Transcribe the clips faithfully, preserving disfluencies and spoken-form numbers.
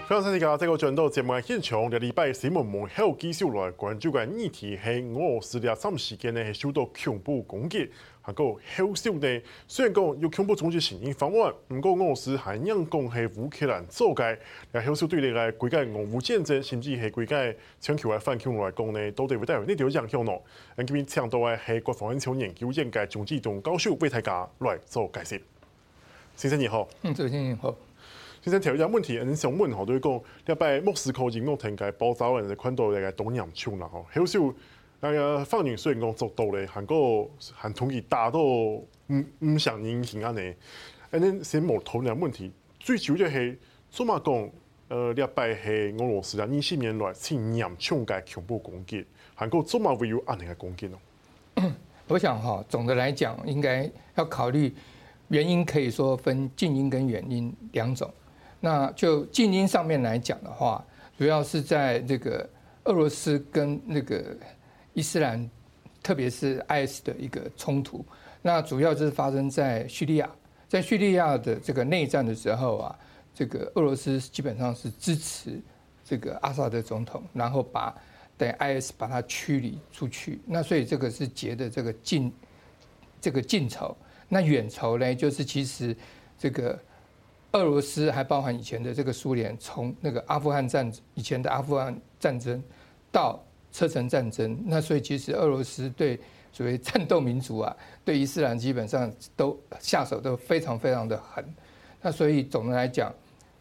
非常谢谢大家这个转到节目嘅现场，嘅礼拜新闻幕后继续来关注嘅议题係俄羅斯嘅三時間呢係受到恐怖攻擊，還個後續呢雖然講有恐怖組織承認方案，不過俄羅斯還樣講係烏克蘭做嘅，嚟後續對你嘅規個俄烏戰爭，甚至係規個全球嘅反恐來講呢，都對會帶有呢條影響咯。咁今日請到嘅係國防安全研究院嘅鍾志忠教授為大家來做解釋。先生你好， 嗯，主持人好。 先生，條一問題，你想問吼，就是講，一擺莫斯科已經停嘅爆炸案，就看到嚟個東洋槍啦吼，後續那個放映雖然講做到咧，韓國韓同佢打到唔唔想影響安尼，誒，你先冇討論問題，最主要係做乜講？誒，一擺係俄羅斯啊，二十年來前嚴重嘅恐怖攻擊，韓國做乜會有安尼嘅攻擊呢？ 我想哈，總的來講，應該要考慮原因，可以說分近因跟遠因兩種。那就近因上面來講的話，主要是在這個俄羅斯跟那個伊斯蘭，特別是 I S 的一個衝突。那主要就是發生在敘利亞，在敘利亞的這個內戰的時候啊，這個俄羅斯基本上是支持這個阿薩德總統，然後把等 I S 把它驅離出去。那所以這個是結的這個近這個近仇。那遠仇呢，就是其實這個。俄羅斯還包含以前的這個蘇聯，從那個阿富汗戰以前的阿富汗戰爭到車臣戰爭，那所以其實俄羅斯對所謂戰鬥民族啊，對伊斯蘭基本上都下手都非常非常的狠。那所以總的來講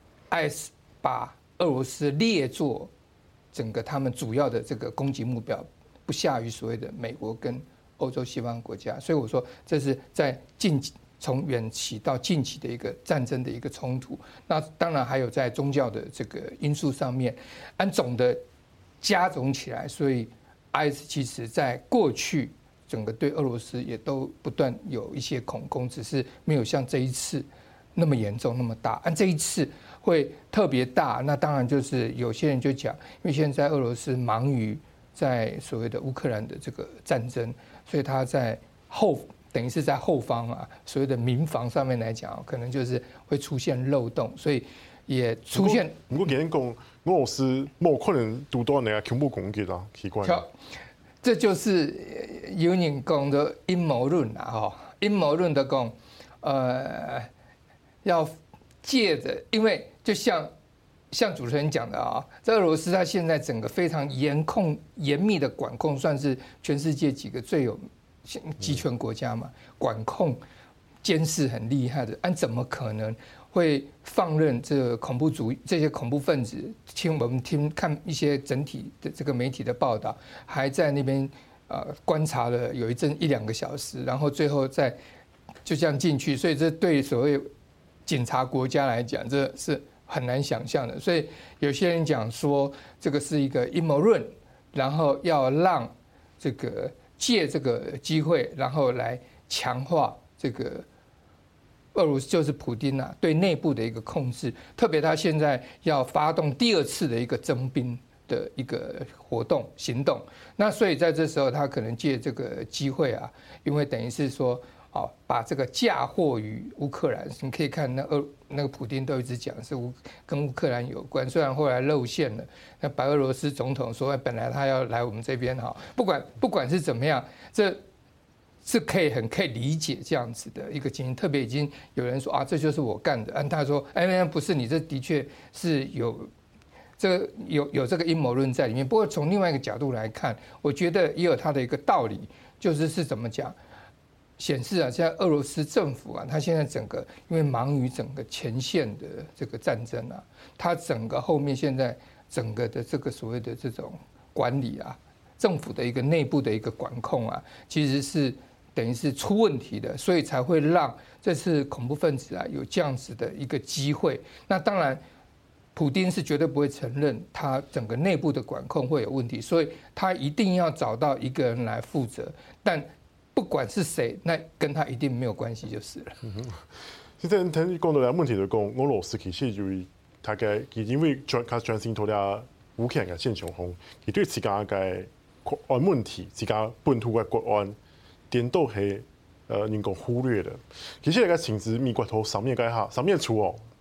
，I S 把俄羅斯列作整個他們主要的這個攻擊目標，不下於所謂的美國跟歐洲西方國家。所以我說這是在近從遠期到近期的一個戰爭的一個衝突，那當然還有在宗教的這個因素上面，按總的加總起來，所以 I S 其實在過去整個對俄羅斯也都不斷有一些恐攻，只是沒有像這一次那麼嚴重那麼大。按這一次會特別大，那當然就是有些人就講，因為現在俄羅斯忙於在所謂的烏克蘭的這個戰爭，所以他在後。等於是在後方啊，所謂的民防上面來講，可能就是會出現漏洞，所以也出現。 不過，今天講俄羅斯冇可能獨到那個恐怖攻擊啊，奇怪。 這就是有人講的陰謀論啊，哈，陰謀論的講，呃，要借着，因為就像像主持人講的啊，在俄羅斯，它現在整個非常嚴控、嚴密的管控，算是全世界幾個最有。集權國家嘛，管控、監視很厲害的，按怎麼可能會放任這個恐怖主義這些恐怖分子？聽我們聽看一些整體的這個媒體的報道，還在那邊呃觀察了有一陣一兩個小時，然後最後再就這樣進去，所以這對所謂警察國家來講，這是很難想象的。所以有些人講說，這個是一個陰謀論，然後要讓這個。借這個機會，然後來強化這個俄羅斯就是普丁啊對內部的一個控制，特別他現在要發動第二次的一個徵兵的一個活動行動，那所以在這時候他可能借這個機會啊，因為等於是說，哦，把這個嫁禍於烏克蘭，你可以看那俄那個普丁都一直講是烏跟烏克蘭有關，雖然後來露餡了。那白俄羅斯總統說，本來他要來我們這邊哈，不管不管是怎麼樣，這是可以很可以理解這樣子的一個情形。特別已經有人說啊，這就是我幹的，按他說，哎，不是你，這的確是有這個有有這個陰謀論在裡面。不過從另外一個角度來看，我覺得也有它的一個道理，就是是怎麼講？顯示啊，現在俄羅斯政府啊，他現在整個因為忙於整個前線的這個戰爭啊，他整個後面現在整個的這個所謂的這種管理啊，政府的一個內部的一個管控啊，其實是等於是出問題的，所以才會讓這次恐怖分子啊有這樣子的一個機會。那當然，普丁是絕對不會承認他整個內部的管控會有問題，所以他一定要找到一個人來負責，但。不管是誰，那跟他一定沒有關係就是了。 現在聽講到嘅問題就講，俄羅斯其實就大概佢因為轉佢轉型到了烏克蘭嘅戰場上，佢對自家嘅國安問題、自家本土嘅國安，點都係呃人講忽略的。其實呢個情勢美國頭上面嘅下上面處哦，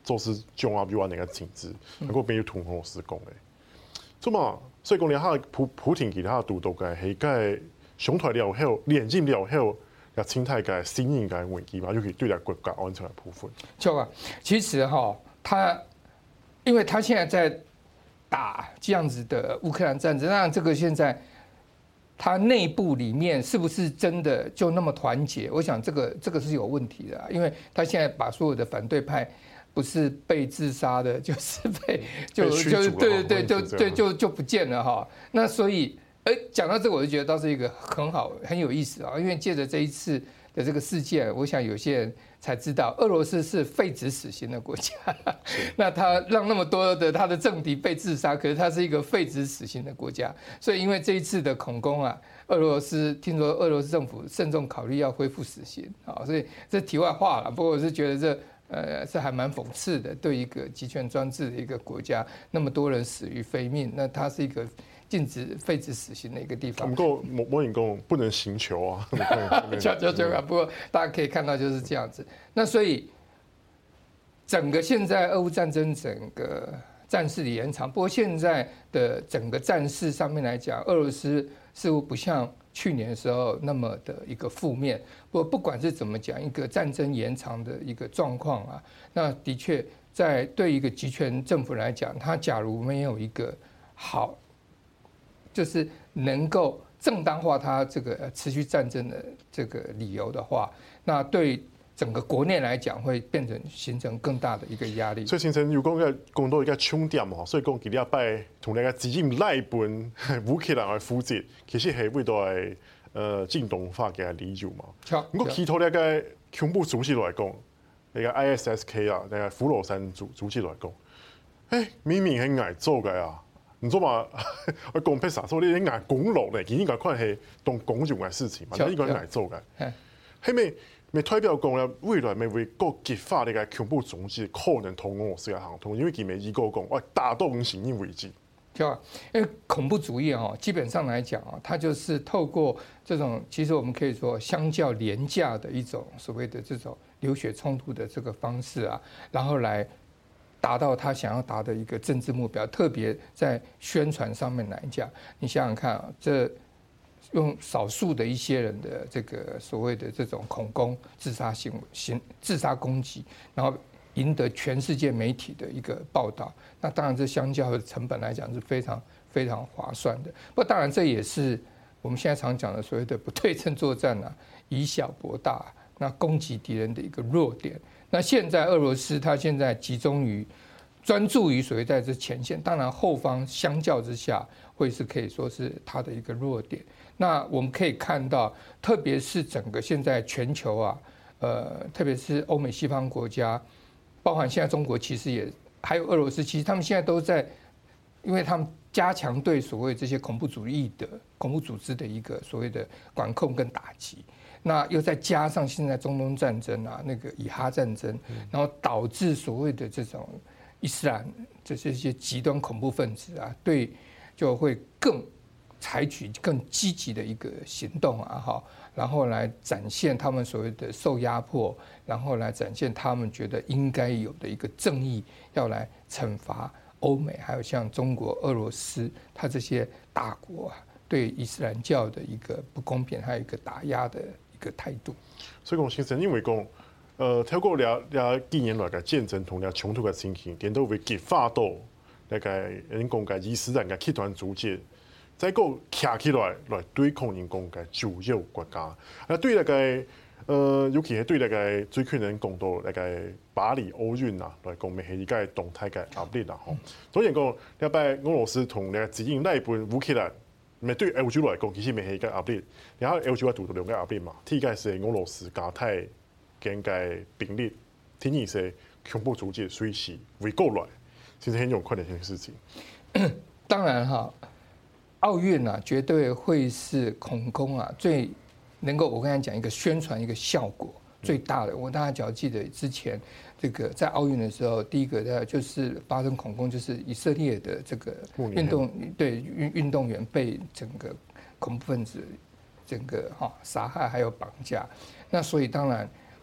做是中啊，比如那个景致，能够变有同俄罗斯讲的。咁嘛，所以讲你下普普廷其他度度嘅係嘅上台了後，連任了後，又清太嘅新型嘅危機嘛，尤其對嚟國家安全嘅部分。 就啊，其實哈，他因為他現在在打這樣子的烏克蘭戰爭，那這個現在他內部裡面是不是真的就那麼團結？我想這個這個是有問題的，因為他現在把所有的反對派不是被自殺的，就是被就就對對就對就就不見了哈。那所以，哎，講到這個，我就覺得倒是一個很好很有意思啊，因為借着這一次的這個事件，我想有些人才知道，俄羅斯是廢止死刑的國家。那他讓那麼多的他的政敵被自殺，可是他是一個廢止死刑的國家。所以因為這一次的恐攻啊，俄羅斯聽說俄羅斯政府慎重考慮要恢復死刑啊，所以這題外話了。不過我是覺得這呃是還蠻諷刺的，對一個集權專制的一個國家，那麼多人死於非命，那它是一個禁止廢止死刑的一個地方。 不過某某人講不能刑求啊， 就就就不過大家可以看到就是這樣子。那所以整個現在俄烏戰爭整個戰事的延長，不過現在的整個戰事上面來講，俄羅斯似乎不像去年的時候那麼的一個負面。不過不管是怎麼講，一個戰爭延長的一個狀況啊，那的確在對一個集權政府來講，它假如沒有一個好，就是能夠正當化它這個持續戰爭的這個理由的話，那對整個國內來講會變成形成更大的一個壓力。 所以形成如果要講到一個重點吼，所以講今日拜同那個資金內本烏克蘭嘅負責，其實係為到係誒進動化嘅理由嘛。如果其他那個恐怖組織來講，那個 I S S K 啊，那個虎落山組組織來講，誒明明係捱做嘅啊！唔做嘛，我講譬如說你捱公路咧，其實應該看係當公眾嘅事情嘛，你應該捱做嘅。係咪？咪代表講咧，未來咪會個激發呢個恐怖組織可能同俄羅斯嘅行動，因為佢咪依個講，喂打到唔承認為止。 對啊，因為恐怖主義哦，基本上來講啊，它就是透過這種，其實我們可以說相較廉價的一種所謂的這種流血衝突的這個方式啊，然後來達到他想要達的一個政治目標。特別在宣傳上面來講，你想想看啊，這用少數的一些人的這個所謂的這種恐攻、自殺行為、行自殺攻擊，然後贏得全世界媒體的一個報道，那當然這相較的成本來講是非常非常划算的。不過當然這也是我們現在常講的所謂的不對稱作戰啊，以小博大，那攻擊敵人的一個弱點。那現在俄羅斯它現在集中於專注於所謂在這前線，當然後方相較之下會是可以說是它的一個弱點。那我們可以看到，特別是整個現在全球啊，呃，特別是歐美西方國家，包含現在中國，其實也還有俄羅斯，其實他們現在都在，因為他們加強對所謂這些恐怖主義的恐怖組織的一個所謂的管控跟打擊，那又再加上現在中東戰爭啊，那個以哈戰爭，然後導致所謂的這種伊斯蘭這些些極端恐怖分子啊，對，就會更採取更積極的一個行動啊，哈，然後來展現他們所謂的受壓迫，然後來展現他們覺得應該有的一個正義，要來懲罰歐美，還有像中國、俄羅斯，他這些大國啊，對伊斯蘭教的一個不公平，還有一個打壓的一個態度。 所以講，先生因為講，呃，透過了了幾年來嘅戰爭同了衝突嘅情形，點都會激發到那個人講嘅伊斯蘭嘅極端組織。再個站起來來對抗人講嘅主要國家，啊對那個呃，尤其係對那個最近人講到那個巴黎奧運啊來講，咪係一個動態嘅壓力啦吼。當然講，你拜俄羅斯同那個自己內部烏克蘭，咪對歐洲來講，其實咪係一個壓力。然後歐洲啊，度到兩個壓力嘛，第一個是俄羅斯加太跟個兵力，第二是恐怖組織隨時圍過來，其實很有可能性的事情。 當然哈。奧運啊，絕對會是恐攻啊最能夠我剛才講一個宣傳一個效果最大的。我大家只要記得之前這個在奧運的時候，第一個呢就是發生恐攻，就是以色列的這個運動對運運動員被整個恐怖分子整個哈殺害還有綁架。那所以當然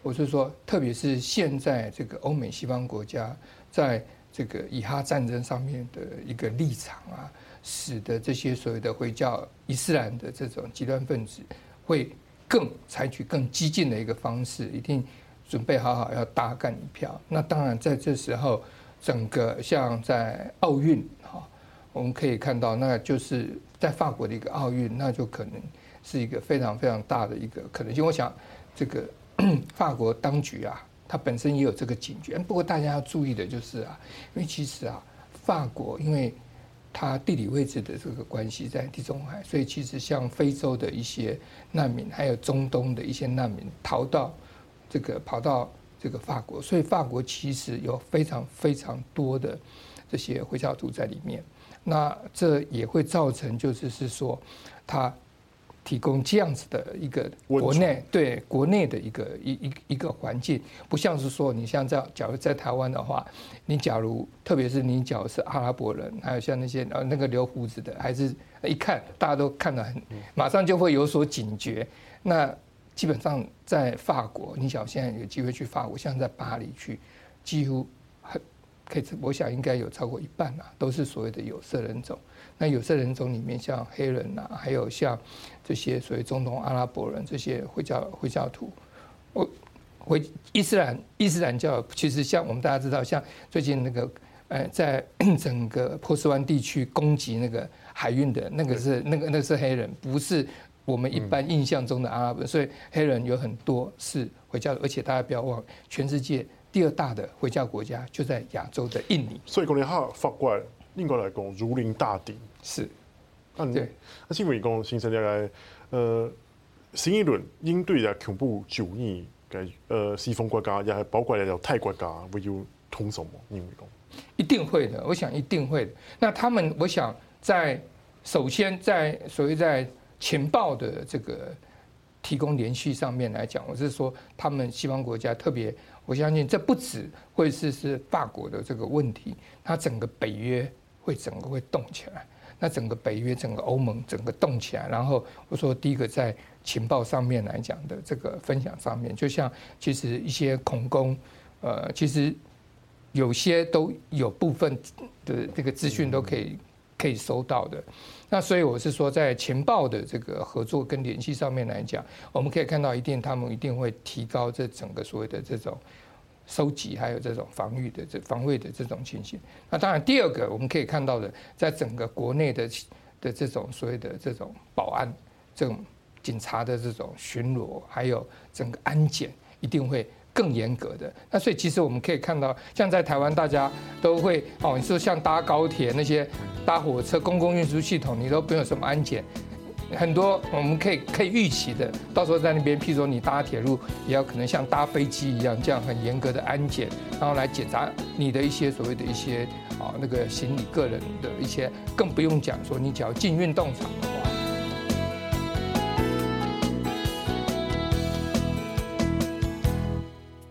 我是说，特别是现在这个欧美西方国家在这个以哈战争上面的一个立场啊，使得这些所谓的回教伊斯兰的这种极端分子会更采取更激进的一个方式，一定准备好好要大干一票。那当然在这时候，整个像在奥运哈，我们可以看到，那就是在法国的一个奥运，那就可能是一个非常非常大的一个可能性。我想这个法国当局啊，它本身也有这个警觉。不过大家要注意的就是啊，因为其实啊，法国因为它地理位置的这个关系在地中海，所以其实像非洲的一些难民，还有中东的一些难民逃到这个跑到这个法国，所以法国其实有非常非常多的这些回教徒在里面。那这也会造成就是是说，它提供这样子的一个国内对国内的一个一一一个环境，不像是说你像在假如在台湾的话，你假如特别是你假如是阿拉伯人，还有像那些呃那个留胡子的，还是一看大家都看得很，马上就会有所警觉。那基本上在法国，你想现在有机会去法国，像在巴黎去，几乎很可以，我想应该有超过一半啊，都是所谓的有色人种。那有色人种里面，像黑人啊，还有像这些所谓中东阿拉伯人这些回教回教徒，我回伊斯兰伊斯兰教，其实像我们大家知道，像最近那个呃，在整个波斯湾地区攻击那个海运的那个是那个那个是黑人，不是我们一般印象中的阿拉伯人，所以黑人有很多是回教，而且大家不要忘了，全世界第二大的回教国家就在亚洲的印尼。 所以讲你哈法国应该来讲如临大敌。 是， 啊，对。那因为讲形成大概呃新一轮应对的恐怖主义嘅呃西方国家，也係包括了泰國家會要通什麼？因為講一定會的，我想一定會的。那他們，我想在首先在所謂在情報的這個提供連續上面來講，我是說他們西方國家特別，我相信這不止會是是法國的這個問題，它整個北約會整個會動起來。那整個北約、整個歐盟整個動起來，然後我說第一個在情報上面來講的這個分享上面，就像其實一些恐攻，呃，其實有些都有部分的這個資訊都可以可以收到的。那所以我是說，在情報的這個合作跟聯繫上面來講，我們可以看到一定他們一定會提高這整個所謂的這種收集還有這種防禦的這防衛的這種情形。那當然第二個我們可以看到的，在整個國內的的這種所謂的這種保安、這種警察的這種巡邏，還有整個安檢一定會更嚴格的。那所以其實我們可以看到，像在台灣大家都會哦，你說像搭高鐵那些搭火車公共運輸系統，你都不用什麼安檢。很多我們可以可以預期的，到時候在那邊，譬如說你搭鐵路，也要可能像搭飛機一樣，這樣很嚴格的安檢，然後來檢查你的一些所謂的一些啊那個行李、個人的一些，更不用講說你只要進運動場的話。